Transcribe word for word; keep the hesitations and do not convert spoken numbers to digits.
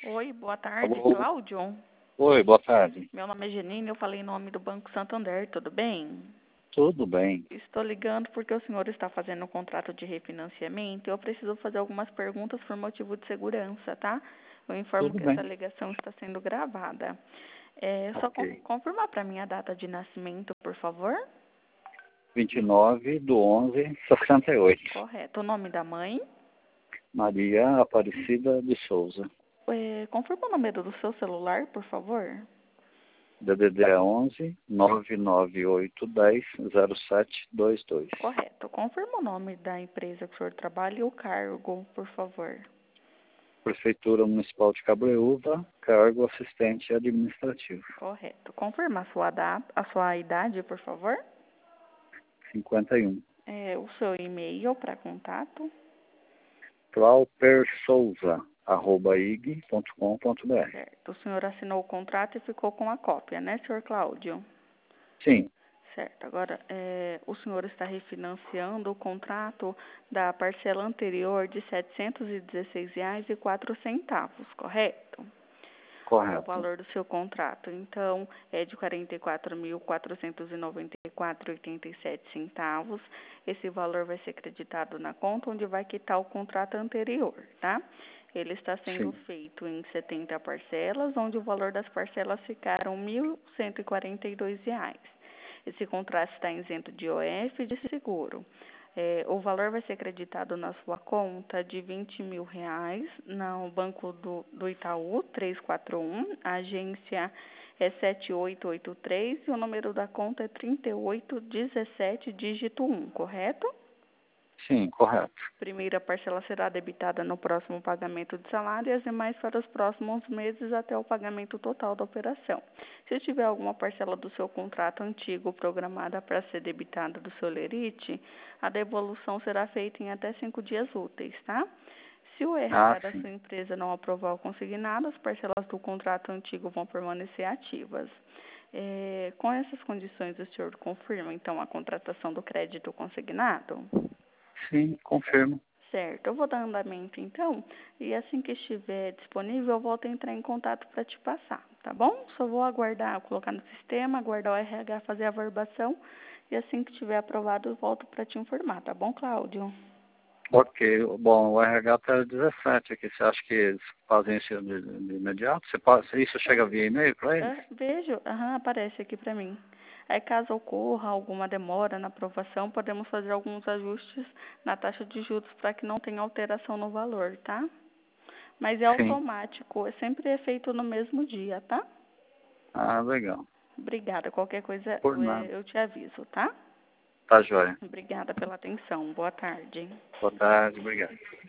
Oi, boa tarde, Alô? Cláudio. Oi, boa tarde. Meu nome é Janine, eu falei em nome do Banco Santander, tudo bem? Tudo bem? Estou ligando porque o senhor está fazendo um contrato de refinanciamento e eu preciso fazer algumas perguntas por motivo de segurança, tá? Eu informo Tudo que essa bem. ligação está sendo gravada. É, só con Ok. confirmar para mim a data de nascimento, por favor? vinte e nove do onze, sessenta e oito. Correto. O nome da mãe? Maria Aparecida de Souza. É, confirma o número do seu celular, por favor? D D D onze, nove nove oito um zero, zero sete dois dois. Correto. Confirma o nome da empresa que o senhor trabalha e o cargo, por favor. Prefeitura Municipal de Cabreúva, cargo assistente administrativo. Correto. Confirma a sua, da, a sua idade, por favor. cinquenta e um. É, o seu e-mail para contato. Flaupersouza, arroba ig ponto com ponto br. Certo. O senhor assinou o contrato e ficou com a cópia, né, senhor Cláudio? Sim, Certo. Agora, é, o senhor está refinanciando o contrato da parcela anterior de setecentos e dezesseis reais e quatro centavos, correto? O correto. valor do seu contrato, então, é de quarenta e quatro mil, quatrocentos e noventa e quatro reais e oitenta e sete centavos. Esse valor vai ser creditado na conta onde vai quitar o contrato anterior, tá? Ele está sendo Sim, feito em setenta parcelas, onde o valor das parcelas ficaram mil cento e quarenta e dois reais. Esse contrato está isento de O F e de seguro. É, o valor vai ser creditado na sua conta de vinte mil reais no Banco do, do Itaú, trezentos e quarenta e um, a agência é sete oito oito três e o número da conta é trinta e oito um sete, dígito um, correto? sim, correto. Primeira parcela será debitada no próximo pagamento de salário e as demais para os próximos meses até o pagamento total da operação. Se tiver alguma parcela do seu contrato antigo programada para ser debitada do seu lerite, a devolução será feita em até cinco dias úteis, tá? Se o Ah, R H da sim. sua empresa não aprovar o consignado, as parcelas do contrato antigo vão permanecer ativas. É, com essas condições, o senhor confirma, então, a contratação do crédito consignado? Sim, confirmo. Certo, eu vou dar andamento então, e assim que estiver disponível, eu volto a entrar em contato para te passar, tá bom? Só vou aguardar, colocar no sistema, aguardar o R H fazer a averbação, e assim que estiver aprovado, eu volto para te informar, tá bom, Cláudio? Ok, bom, o R H está dezessete aqui. Você acha que eles fazem isso de, de imediato? Você passa, isso chega via e-mail para eles? Ah, vejo, aham, aparece aqui para mim. Aí, caso ocorra alguma demora na aprovação, podemos fazer alguns ajustes na taxa de juros para que não tenha alteração no valor, tá? Mas é Sim. automático, é sempre é feito no mesmo dia, tá? Ah, legal. Obrigada. Qualquer coisa Por eu, nada. eh, eu te aviso, tá? Tá joia. Obrigada pela atenção. Boa tarde. Boa tarde, obrigado.